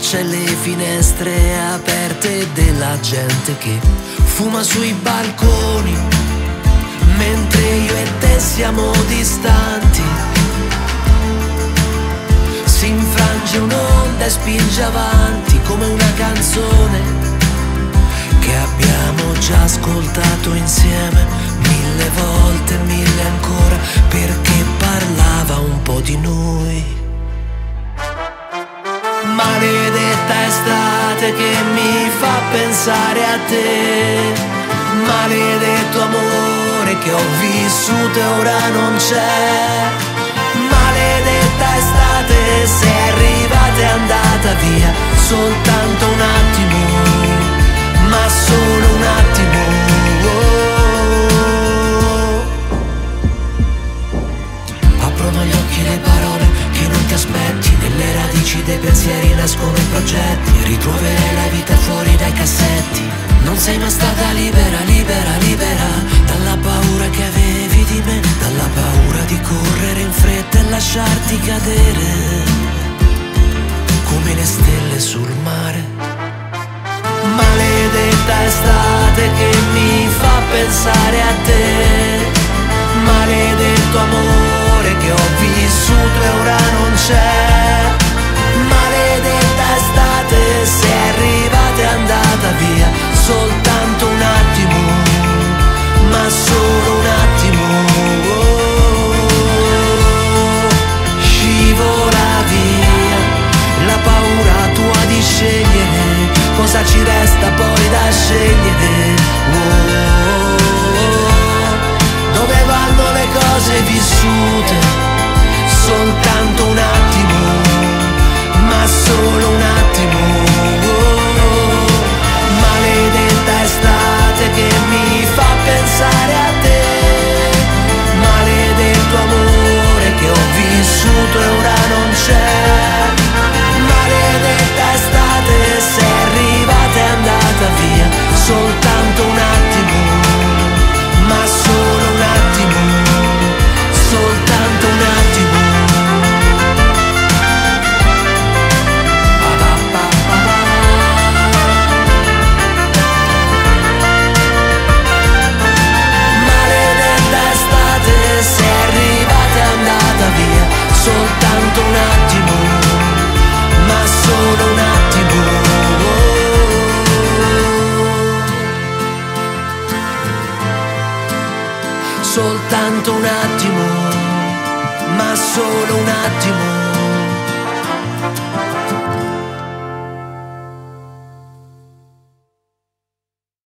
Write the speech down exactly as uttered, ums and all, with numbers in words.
c'è le finestre aperte della gente che fuma sui balconi, mentre io e te siamo distanti. Si infrange un'onda e spinge avanti come una canzone che abbiamo già ascoltato insieme mille volte, mille ancora, perché parlava un po' di noi. Maledetta estate che mi fa pensare a te, maledetto amore che ho vissuto e ora non c'è. Maledetta estate, sei arrivata e andata via, soltanto un attimo, ma solo un attimo. Oh. Aprono gli occhi le parole che non ti aspetti, nelle radici dei pensieri nascono i progetti, ritroverai la vita fuori dai cassetti. Non sei mai stata libera, libera, libera, dalla paura che avevi di me, dalla paura di correre in fretta e lasciarti cadere come le stelle sul mare. Maledetta estate che mi fa pensare a te, maledetto amore che ho vissuto e ora non c'è. Maledetta estate, sei arrivata e andata via, soltanto un attimo, ma solo un attimo. Oh, scivola via la paura tua di scegliere, cosa ci resta poi da scegliere. Oh, dove vanno le cose vissute, soltanto un attimo, ma solo un attimo. Oh, maledetta estate che mi fa pensare a te, maledetto amore che ho vissuto e ora non c'è. Maledetta estate, sei arrivata e andata via, soltanto un attimo, ma solo un attimo, soltanto un attimo. Soltanto un attimo, ma solo un attimo. Soltanto un attimo, ma solo un attimo.